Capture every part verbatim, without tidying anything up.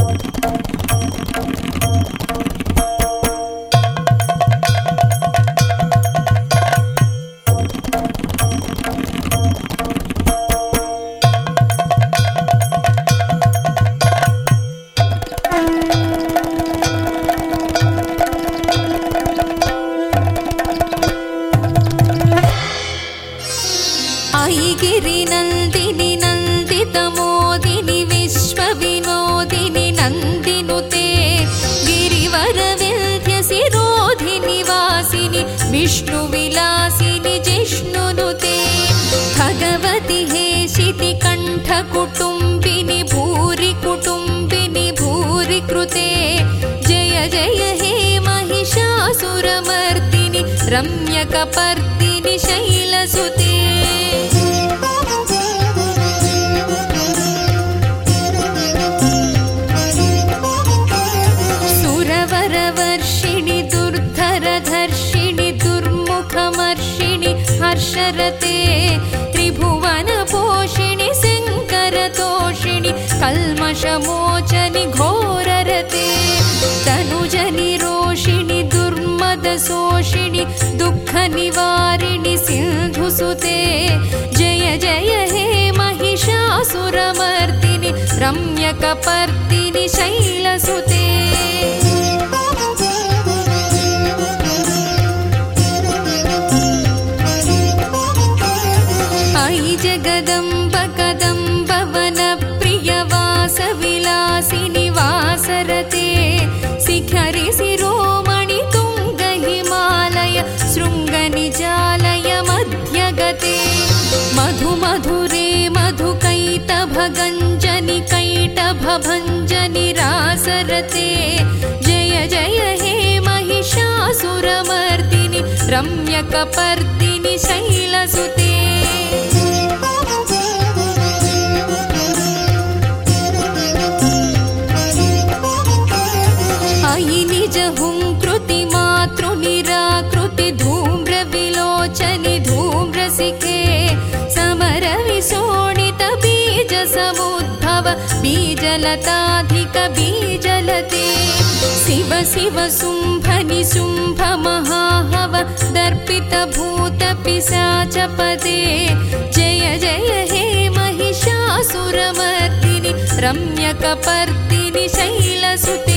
ऐगिरि नन्दिनि नन्दितमोदिनि विश्वविनोदिनि नन्दिनुते गिरिवरविन्ध्यसिरोधिनि वासिनि विष्णुविलासिनि जिष्णुनुते भगवति हेशिति कण्ठकुटुम्बिनि भूरि कुटुम्बिनि भूरि कृते जय जय हे महिषासुरमर्दिनि रम्यकपर्दिनि शैलसुते सुरवरवर्षिणि दुर्धरधर्षिणि दुर्मुखमर्षिणि हर्षरते त्रिभुवनपोषिणि शङ्करतोषिणि कल्मषमोचनि घोररते तनुजनि रोषिणि दुर्मदशोषिणि दुःखनिवारिणि सिन्धुसुते जय जय हे महिषासुरमर्दिनि रम्यकपर्दिनि शैलसुते ऐ जगदम्ब कदम्ब वनप्रियवासविलासिनि वासरते शिखरि शिरोमणि तुङ्ग हिमालय शृङ्गनिजालय मध्यगते मधु मधुरे मधुकैटभगञ्जनि कैटभभञ्जनि रासरते जय जय हे महिषासुरमर्दिनि रम्यकपर्दिनि शैलसुते ऐ निजहुङ्कृति मातृनिराकृति धूम्रविलोचनि धूम्रशिखे समरविशोणित बीजसमुद्भव बीजलताधिक बीजलते शिव शिव शुम्भनि शुम्भ महाहव दर्पित भूत पिशाचपदे जय जय हे महिषासुरमर्दिनि रम्यकपर्दिनि शैलसुते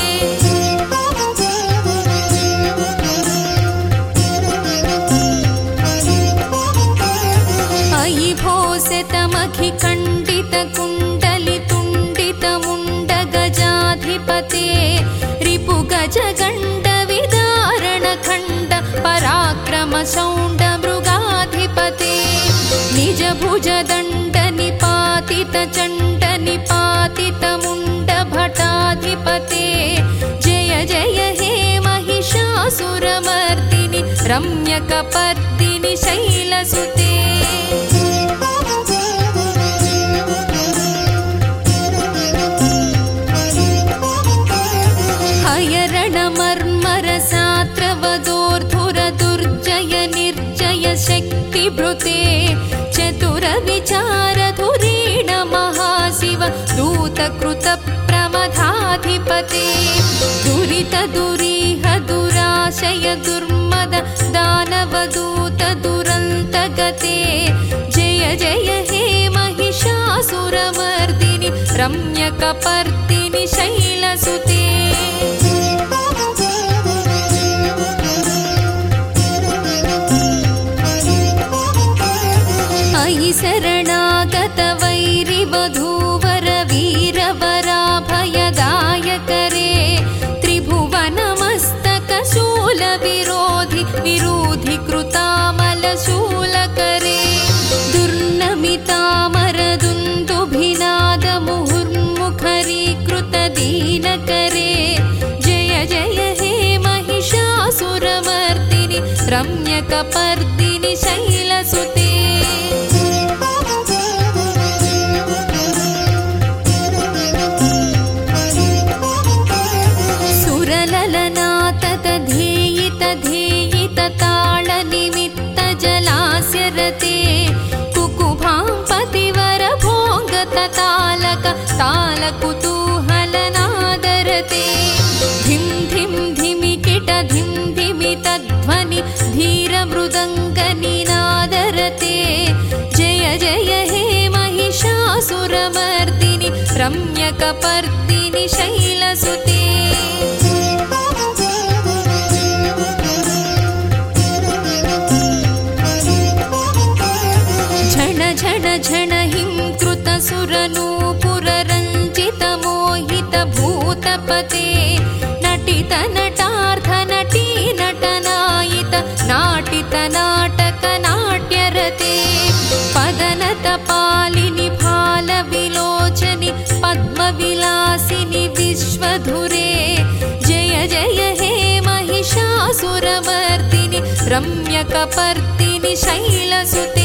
ऐ भोसतमखिखण्डितकुण्डलितुण्डितमुण्डगजाधिपते रिपुगजगण्डविदारणखण्ड पराक्रमशौण्डमृगाधिपते निजभुजदण्डनिपातितचण्डनिपातितमुण्डभटाधिपते जय जय हे महिषासुरमर्दिनि रम्यकपर्दिनि शैलसुते हयरणमर्मरसात्रवदोर्धुरदुर्जय निर्जय शक्तिभृते चतुरविचारधुरीण महाशिव दूतकृतप्रमथाधिपते दुरितदुरीह दुराशय दुर्मद दानवदूत दुरन्तगते जय जय हे महिषासुरमर्दिनि रम्यकपर्दिनि शैलसुते ऐ शरणागतवैरिवधूवर वीरवराभयदायकरे त्रिभुवनमस्तकशूलविरोधि विरोधि कृतामलशूलकरे दुर्नमितामरदुन्दुभिनादमुहुर्मुखरीकृतदीनकरे जय जय हे महिषासुरमर्दिनि रम्यकपर्दिनि शैलसुते सुरललनाततधेयितधेयितताळनिमित्तजलास्यरते कुकुभां पतिवर भोगततालक तालकुतूहलना सुते धिं धिं धिमिकिट धिं धिमि तध्वनि धीरमृदङ्गनिनादरते जय जय हे महिषासुरमर्दिनि रम्यकपर्दिनि शैलसुते झण झण झण हिं कृतसुरनूपुररञ्जितमोहितभूतपते नटित नटार्थ नटी नटनायित नाटित नाटक नाट्यरते पदनतपालिनि भालविलोचनि पद्मविलासिनि विश्वधुरे जय जय हे महिषासुरमर्दिनि रम्यकपर्दिनि शैलसुते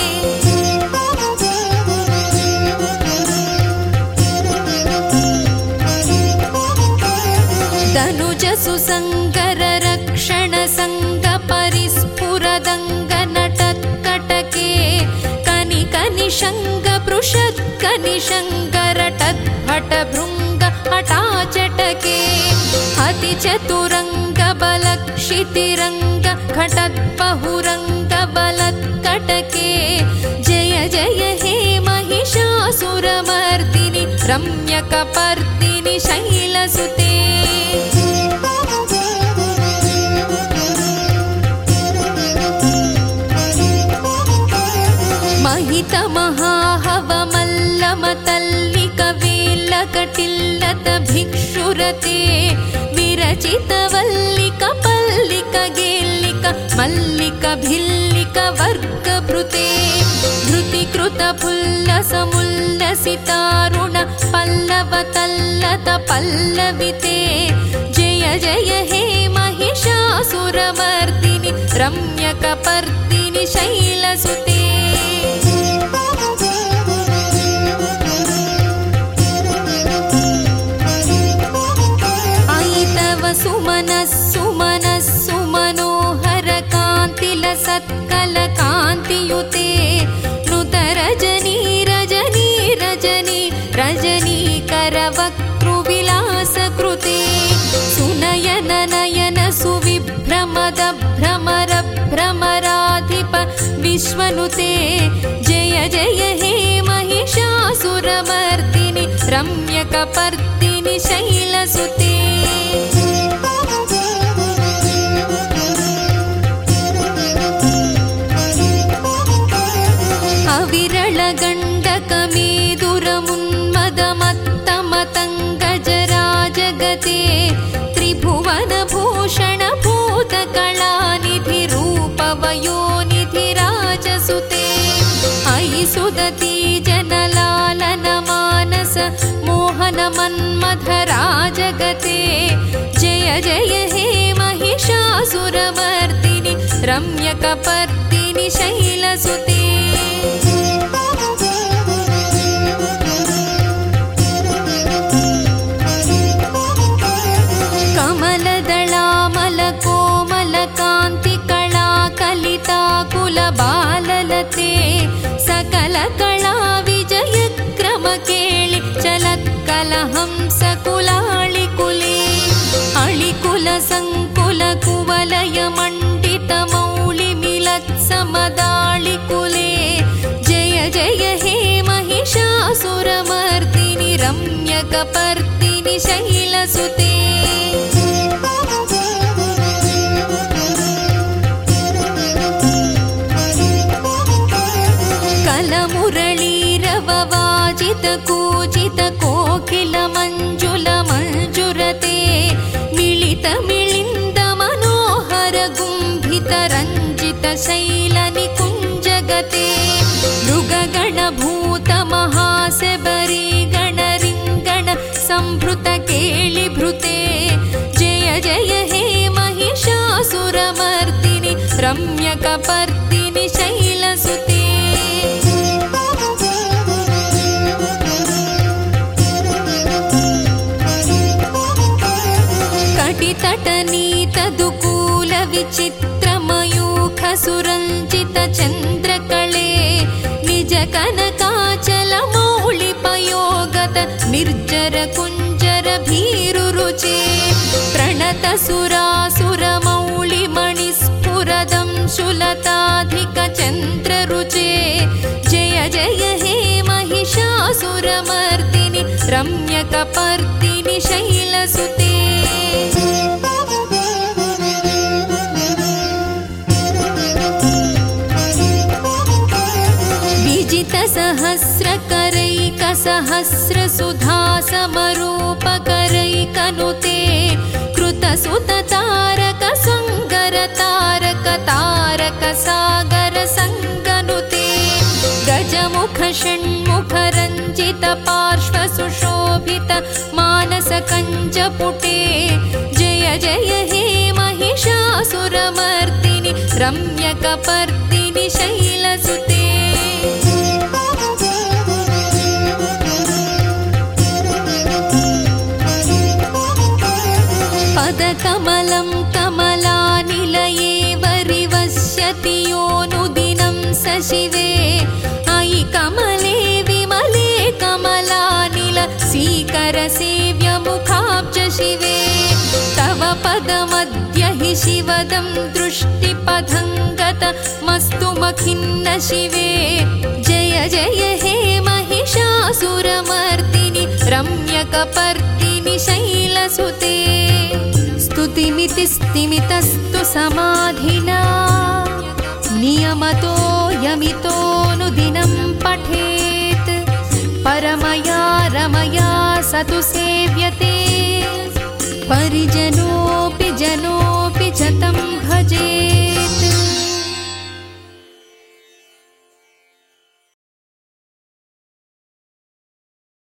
तनुज सुसङ्कर रक्षण संग परिस्फुरदङ्ग नटत्कटके कनिक निशङ्ग पृषत् कनिशङ्करटत् हट भृङ्ग हटाचटके अति चतुरङ्ग बलक्षितिरङ्ग घटत् बहुरङ्ग बलत्कटके जय जय हे महिषासुरमर्दिनि रम्यकपर्दिनि शैलसुते महित महाहवमल्लमतल्लिक वेल्लकटिल्लत भिक्षुरते विरचित वल्लिक पल्लिक गेल्लिक मल्लिक भिल्लिक वर्गभृते धृतिकृत फुल्लसमुल्लसितारुण पल्लव तल्लत पल्लविते जय जय हे महिषासुरमर्दिनि रम्यकपर्दिनि शैलसुते सुमनः सुमनः सुमनोहर कान्तिलसत्कल कान्तियुते नुत रजनी रजनी रजनी रजनीकर वक्तृविलासकृते सुनयन नयन सुविभ्रमद भ्रमर भ्रमराधिप विश्वनुते जय जय हे महिषासुरमर्दिनि रम्यकपर्दिनि शैलसुते अविरलगण्डकमेदुरमुन्मदमत्तमतङ्गजराजगते त्रिभुवनभूषणभूतकलानिधिरूपवयोनिधिराजसुते अयि सुदती जनलालन मानस मोहनमन्मथराजगते जय जय हे महिषासुरमर्दिनि रम्यकपर्दिनि शैलसुते कमलदलामलकोमलकान्तिकलाकलिताकुलबाललते सकलकला विजयक्रम केळि चलत्कलहंसकुलाळिकुले अळिकुलसङ्कुलकुवलयमण्डितमौलिमिलत्समदाळिकुले जय जय हे महिषासुरमर्दिनि रम्यकपर्दिनि शैलसुते कलमुरळीरववाजित कूजित कोकिल मञ्जुल मञ्जुरते मिलित मिलिन्द मनोहर गुम्भित रञ्जित शैल निकुञ्जगते मृगगण भूत महासेबरी गण रिङ्गण संभृत केळिभृते जय जय हे महिषासुरमर्दिनि रम्यकपर्दिनि शैलसुते कटितटनीतदुकूल विचित्रमयूख सुरञ्जित चन्द्रकळे निज कनकाचल मौलिपयोगत निर्जर कुञ्जर भीरुरुचि सुरासुरमौलिमणिस्फुरदं शुलताधिकचन्द्ररुचे जय जय हे महिषासुरमर्दिनि रम्यकपर्दिनि शैलसुते विजितसहस्रकरैकसहस्रसुधासमरूपकरैकनुते कृतसुततारकसुन्दरतारकतारकसागरसङ्गनुते गजमुखषण्मुखरञ्जितपार्श्वसुशोभित मानसकञ्जपुटे जय जय हे महिषासुरमर्दिनि रम्यकपर्दिनि शैलसुते पदकमलं कमलानिलये वरिवस्यति योऽनुदिनं स शिवे अयि कमले विमले कमलानिल सीकरसेव्यमुखाब्ज शिवे तव पदमद्य हि शिवदं दृष्टिपथङ्गतमस्तु मखिन्न शिवे जय जय हे महिषासुरमर्दिनि रम्यकपर्दिनि शैलसुते स्तुतिमिति स्तिमितस्तु समाधिना नियमतो यमितोऽनुदिनं पठेत् परमया रमया स तु सेव्यते परिजनोऽपि जनोऽपि च तं भजेत्।